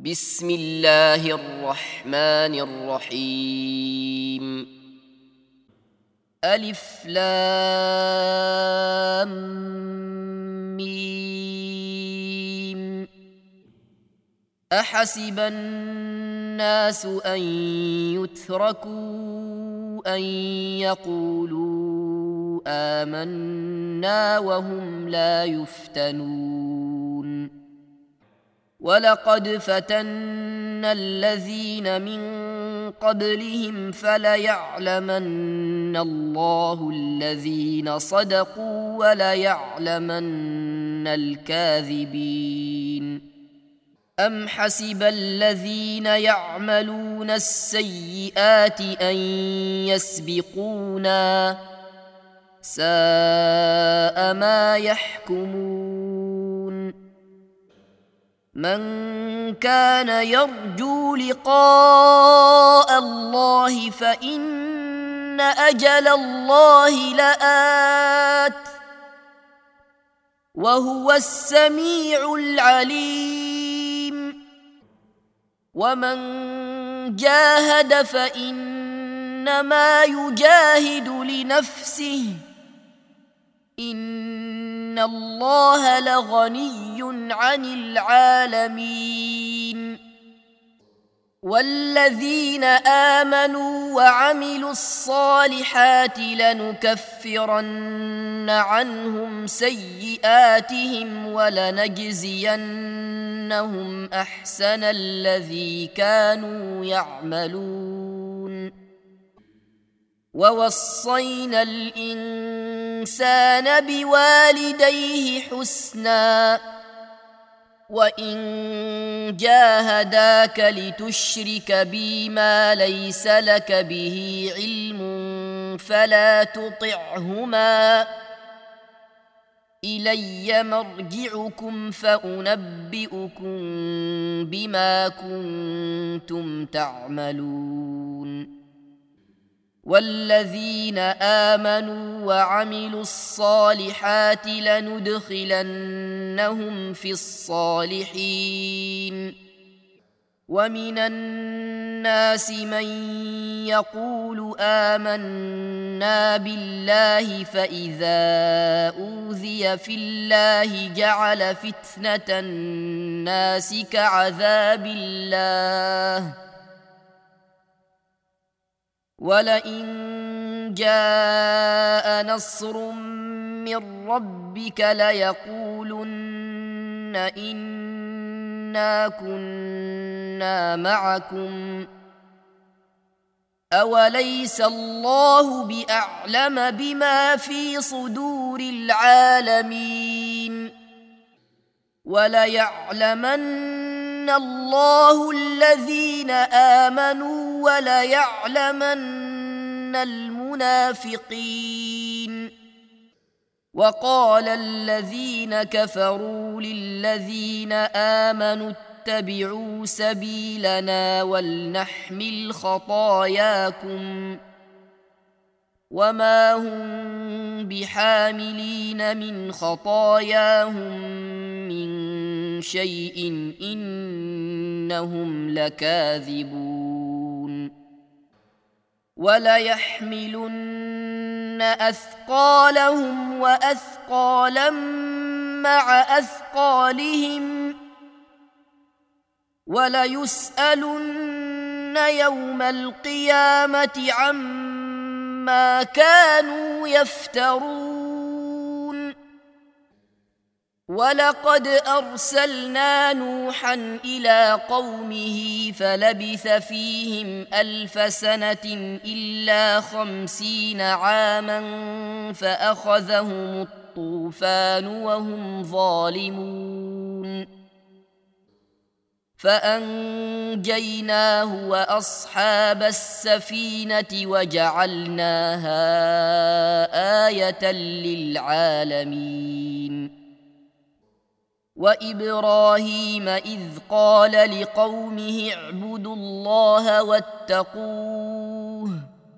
بسم الله الرحمن الرحيم. ألف لام ميم. أحسب الناس أن يتركوا أن يقولوا آمنا وهم لا يفتنون. ولقد فتنا الذين من قبلهم فليعلمن الله الذين صدقوا وليعلمن الكاذبين. أم حسب الذين يعملون السيئات أن يسبقونا ساء ما يحكمون. من كان يرجو لقاء الله فإن أجل الله لآت وهو السميع العليم. ومن جاهد فإنما يجاهد لنفسه إن الله لغني عن العالمين. والذين آمنوا وعملوا الصالحات لنكفرن عنهم سيئاتهم ولنجزينهم أحسن الذي كانوا يعملون. ووصينا الإنسان بوالديه حسنا وإن جاهداك لتشرك بي ما ليس لك به علم فلا تطعهما إلي مرجعكم فأنبئكم بما كنتم تعملون. والذين آمنوا وعملوا الصالحات لندخلنهم في الصالحين. ومن الناس من يقول آمنا بالله فإذا أوذي في الله جعل فتنة الناس كعذاب الله. ولئن جاء نصر من ربك ليقولن إنا كنا معكم أوليس الله بأعلم بما في صدور العالمين. وليعلمن الله الذين آمنوا وليعلمن المنافقين. وقال الذين كفروا للذين آمنوا اتبعوا سبيلنا ولنحمل خطاياكم وما هم بحاملين من خطاياهم من شيء إنهم لكاذبون. وليحملن أثقالهم وأثقالا مع أثقالهم وليسألن يوم القيامة عما كانوا يفترون. ولقد أرسلنا نوحا إلى قومه فلبث فيهم 1000 سنة إلا 50 عاما فأخذهم الطوفان وهم ظالمون. فأنجيناه وأصحاب السفينة وجعلناها آية للعالمين. وإبراهيم إذ قال لقومه اعبدوا الله واتقوه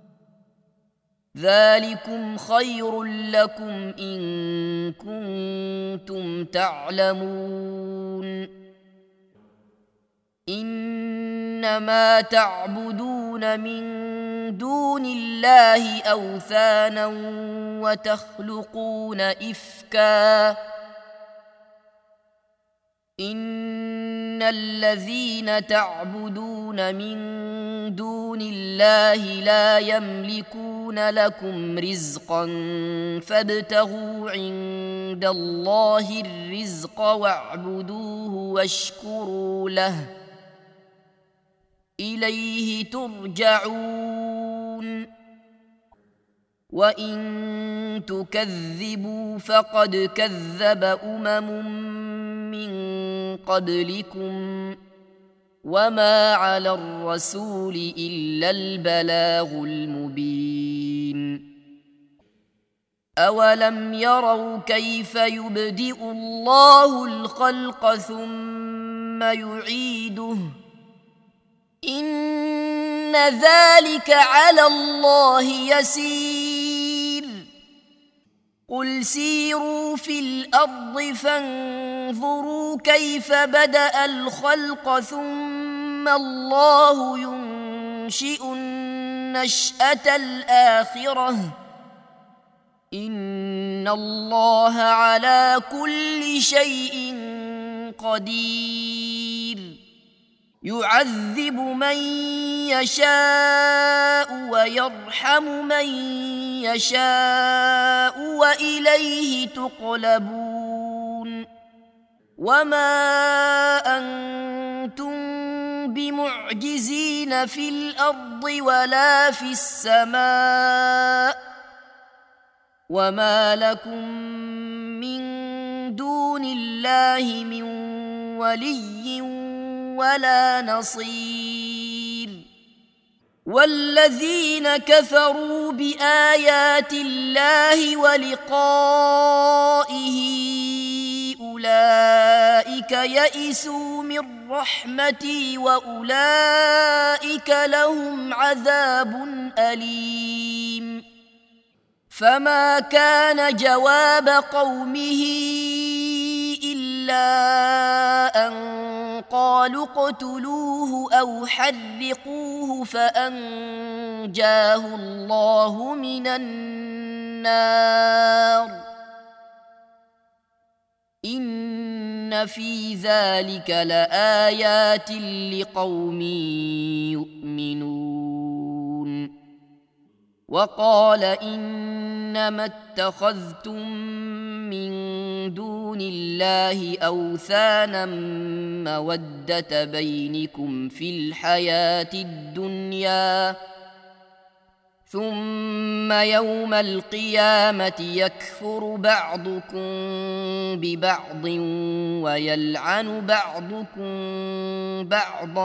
ذلكم خير لكم إن كنتم تعلمون. إنما تعبدون من دون الله أوثانا وتخلقون إفكا إن الذين تعبدون من دون الله لا يملكون لكم رزقا فابتغوا عند الله الرزق واعبدوه واشكروا له إليه ترجعون وإن تكذبوا فقد كذب من قبلكم وما على الرسول إلا البلاغ المبين أولم يروا كيف يبدئ الله الخلق ثم يعيده إن ذلك على الله يسير قل سيروا في الأرض فانظروا كيف بدأ الخلق ثم الله ينشئ النشأة الآخرة إن الله على كل شيء قدير يعذب من يشاء ويرحم من يشاء وإليه تقلبون وما أنتم بمعجزين في الأرض ولا في السماء وما لكم من دون الله من ولي ولا نصير والذين كفروا بآيات الله ولقائه أولئك يئسوا من رحمتي وأولئك لهم عذاب أليم فما كان جواب قومه إلا أن قالوا اقتلوه أو حرقوه فأنجاه الله من النار إن في ذلك لآيات لقوم يؤمنون وقال إنما اتخذتم من دون الله أوثانا مودة بينكم في الحياة الدنيا ثم يوم القيامة يكفر بعضكم ببعض ويلعن بعضكم بعضا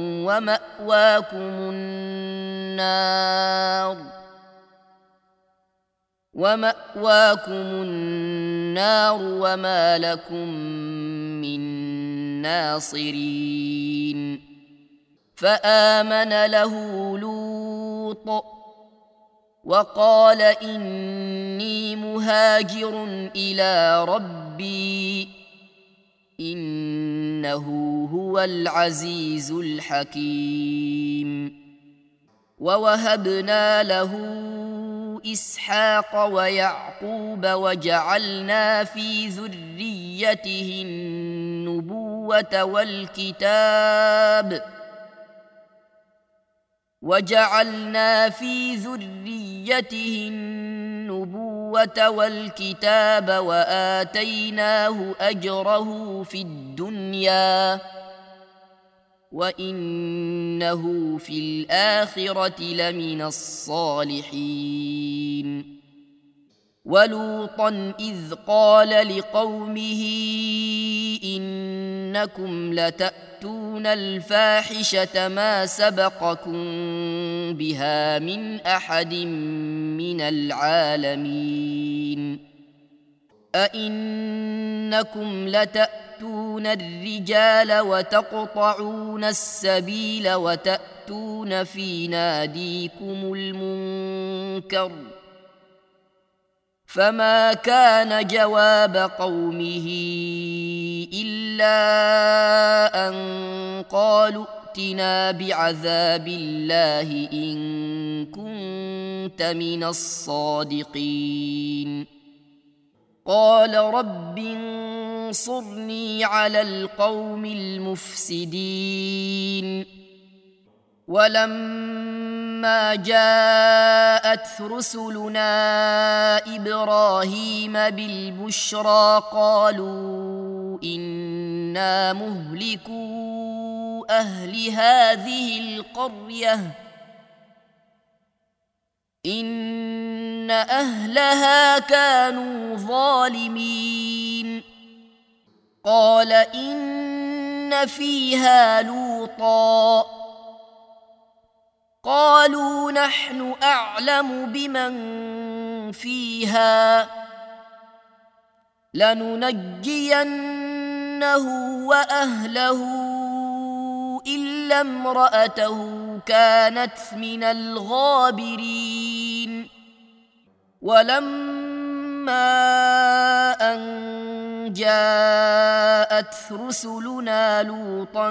ومأواكم النار وما لكم من ناصرين فآمن له لوط وقال إني مهاجر إلى ربي إنه هو العزيز الحكيم ووهبنا له إسحاق ويعقوب وجعلنا في ذريته النبوة والكتاب وآتيناه أجره في الدنيا وإنه في الآخرة لمن الصالحين ولوطا إذ قال لقومه إنكم لتأتون الفاحشة ما سبقكم بها من أحد من العالمين أئنكم لتأتون الرجال وتقطعون السبيل وتأتون في ناديكم المنكر فما كان جواب قومه إلا أن قالوا ائتنا بعذاب الله إن كنت من الصادقين قال رب انصرني على القوم المفسدين ولما جاءت رسلنا إبراهيم بالبشرى قالوا إنا مهلكو أهل هذه القرية إن أهلها كانوا ظالمين قال إن فيها لوطا قالوا نحن أعلم بمن فيها لننجينه وأهله إلا امرأته كانت من الغابرين ولما أن جاءت رسلنا لوطا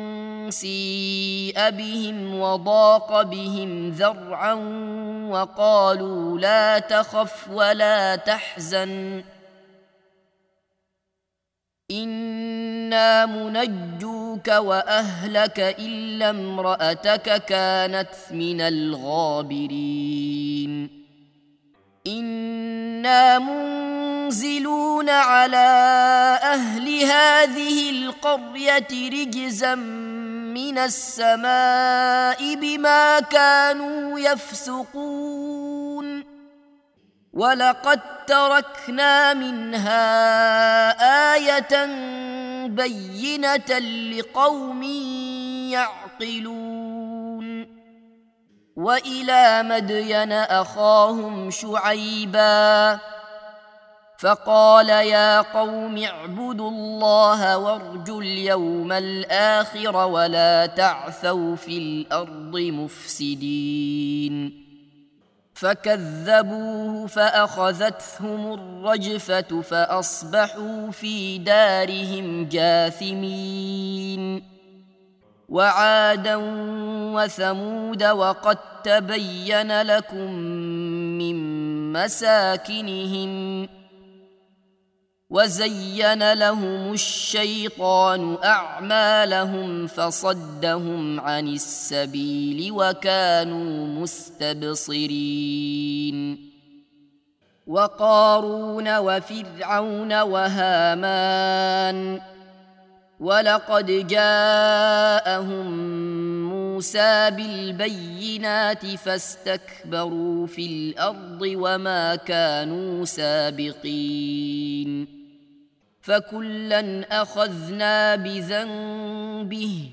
سيء بهم وضاق بهم ذرعا وقالوا لا تخف ولا تحزن إنا منجوك وأهلك إلا امرأتك كانت من الغابرين إنا منزلون على أهل هذه القرية رجزا من السماء بما كانوا يفسقون ولقد تركنا منها آية بينة لقوم يعقلون وإلى مدين أخاهم شعيبا فقال يا قوم اعبدوا الله وارجوا اليوم الآخر ولا تعثوا في الأرض مفسدين فكذبوه فأخذتهم الرجفة فأصبحوا في دارهم جاثمين وعادا وثمود وقد تبين لكم من مساكنهم وزين لهم الشيطان أعمالهم فصدهم عن السبيل وكانوا مستبصرين وقارون وفرعون وهامان ولقد جاءهم موسى بالبينات فاستكبروا في الأرض وما كانوا سابقين فكلا أخذنا بذنبه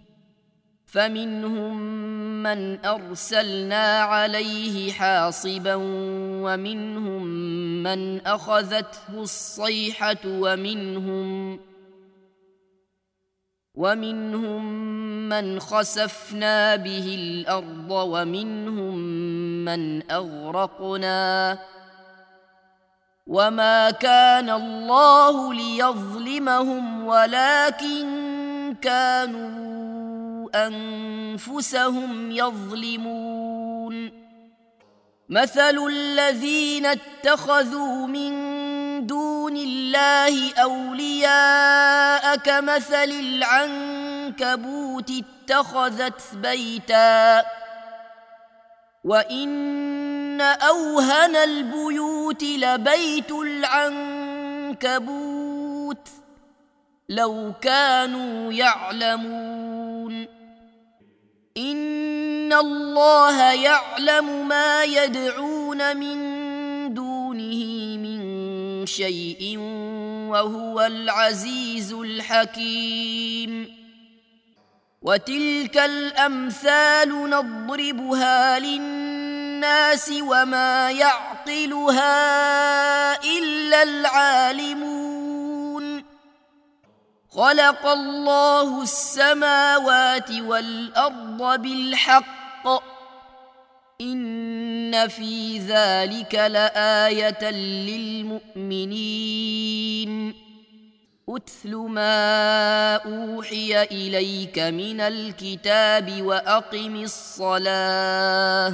فمنهم من أرسلنا عليه حاصبا ومنهم من أخذته الصيحة ومنهم من خسفنا به الأرض ومنهم من أغرقنا وما كان الله ليظلمهم ولكن كانوا أنفسهم يظلمون مثل الذين اتخذوا من دون الله أولياء كمثل العنكبوت اتخذت بيتا وإن أوهن البيوت لبيت العنكبوت لو كانوا يعلمون إن الله يعلم ما يدعون من دونه من شيء وهو العزيز الحكيم وتلك الأمثال نضربها للناس وما يعقلها إلا العالمون خلق الله السماوات والأرض بالحق إن في ذلك لآية للمؤمنين أتل ما أوحي إليك من الكتاب وأقم الصلاة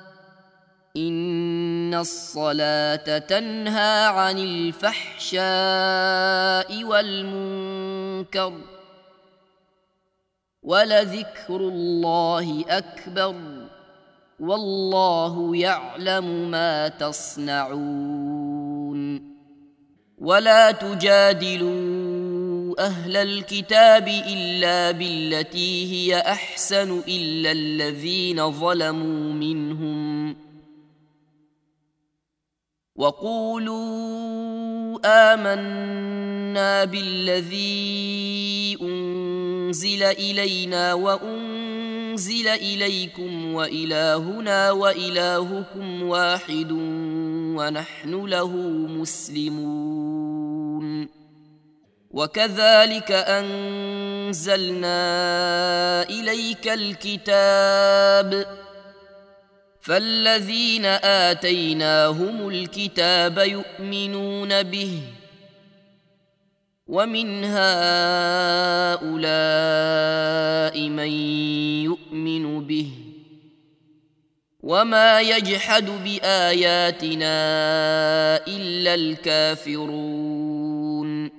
إن الصلاة تنهى عن الفحشاء والمنكر ولذكر الله أكبر والله يعلم ما تصنعون ولا تجادلوا أهل الكتاب إلا بالتي هي أحسن إلا الذين ظلموا منهم وقولوا آمنا بالذي أنزل إلينا وأنزل إليكم وإلهنا وإلهكم واحد ونحن له مسلمون وكذلك أنزلنا إليك الكتاب فالذين آتيناهم الكتاب يؤمنون به ومن هؤلاء من يؤمن به وما يجحد بآياتنا إلا الكافرون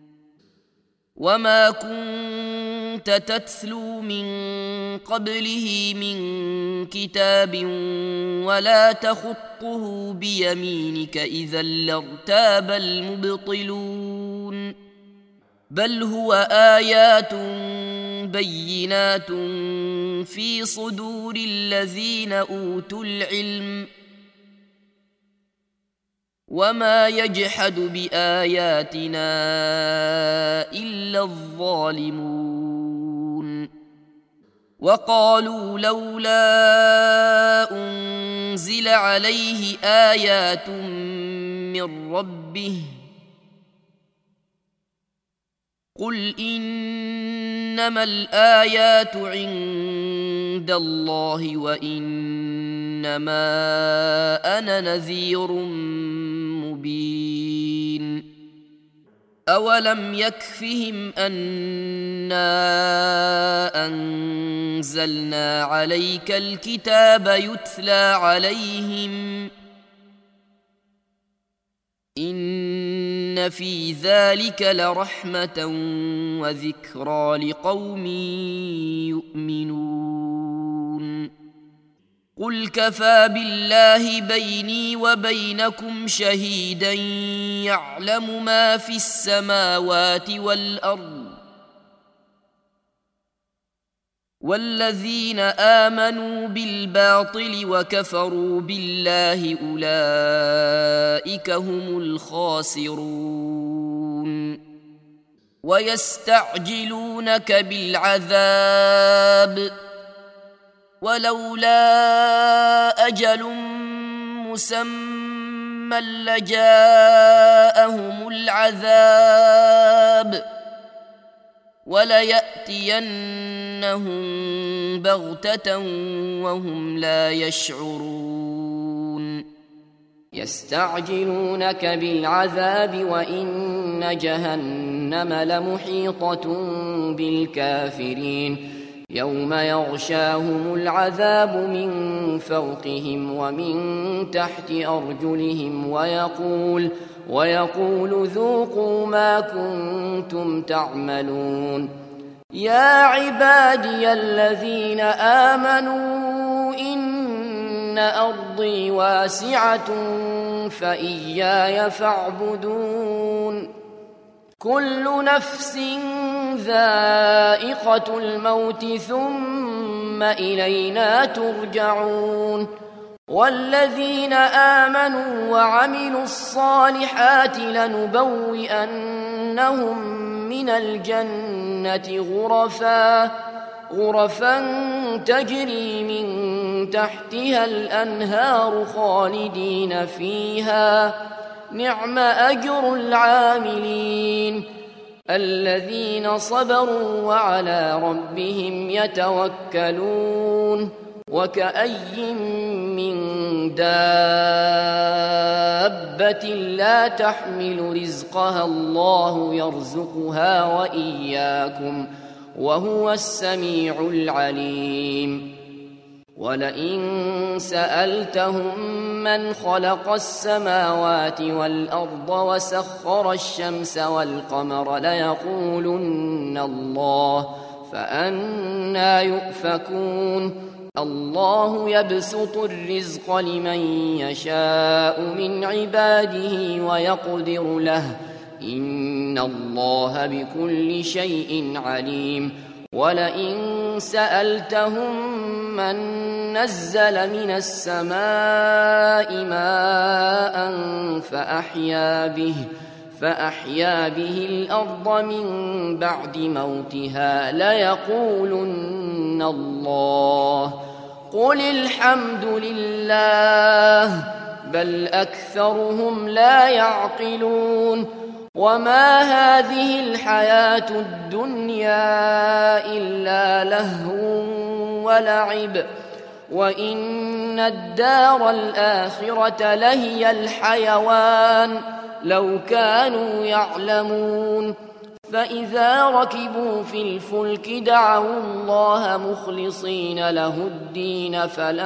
وما كنت تتلو من قبله من كتاب ولا تخطه بيمينك إذا لارتاب المبطلون بل هو آيات بينات في صدور الذين أوتوا العلم وما يجحد بآياتنا إلا الظالمون وقالوا لولا أنزل عليه آيات من ربه قل إنما الآيات عند الله وإنما أنا نذير مبين أولم يكفهم أنا أنزلنا عليك الكتاب يتلى عليهم إن في ذلك لرحمة وذكرى لقوم يؤمنون قل كفى بالله بيني وبينكم شهيدا يعلم ما في السماوات والأرض والذين آمنوا بالباطل وكفروا بالله أولئك هم الخاسرون ويستعجلونك بالعذاب ولولا أجل مسمى لجاءهم العذاب وليأتينهم بغتة وهم لا يشعرون يستعجلونك بالعذاب وإن جهنم لمحيطة بالكافرين يوم يغشاهم العذاب من فوقهم ومن تحت أرجلهم ويقول ذوقوا ما كنتم تعملون يا عبادي الذين آمنوا إن أرضي واسعة فإياي فاعبدون كل نفس ذائقة الموت ثم إلينا ترجعون والذين آمنوا وعملوا الصالحات لنبوئنهم من الجنة غرفا تجري من تحتها الأنهار خالدين فيها نعم أجر العاملين الذين صبروا وعلى ربهم يتوكلون وكأي من دابة لا تحمل رزقها الله يرزقها وإياكم وهو السميع العليم ولئن سألتهم من خلق السماوات والأرض وسخر الشمس والقمر ليقولن الله فأنى يؤفكون الله يبسط الرزق لمن يشاء من عباده ويقدر له إن الله بكل شيء عليم ولئن سألتهم من نزل من السماء ماء فأحيا به الأرض من بعد موتها ليقولن الله قل الحمد لله بل أكثرهم لا يعقلون وما هذه الحياة الدنيا إلا لهو ولعب وإن الدار الآخرة لهي الحيوان لو كانوا يعلمون فإذا ركبوا في الفلك دعوا الله مخلصين له الدين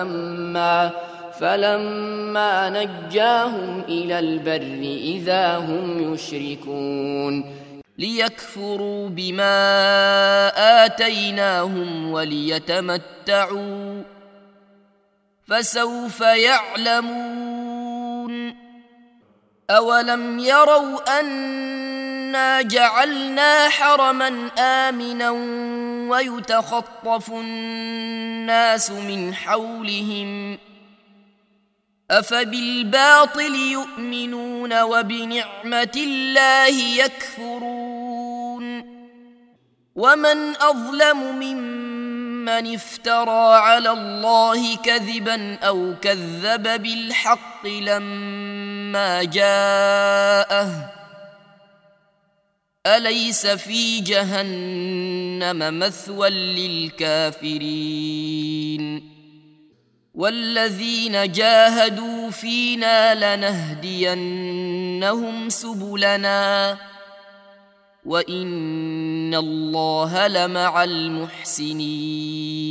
فلما نجاهم إلى البر إذا هم يشركون ليكفروا بما آتيناهم وليتمتعوا فسوف يعلمون أولم يروا أنا جعلنا حرما آمنا ويتخطف الناس من حولهم أفبالباطل يؤمنون وبنعمة الله يكفرون ومن أظلم ممن افترى على الله كذبا أو كذب بالحق لما جاءه أليس في جهنم مثوى للكافرين والذين جاهدوا فينا لنهدينهم سبلنا وإن الله لمع المحسنين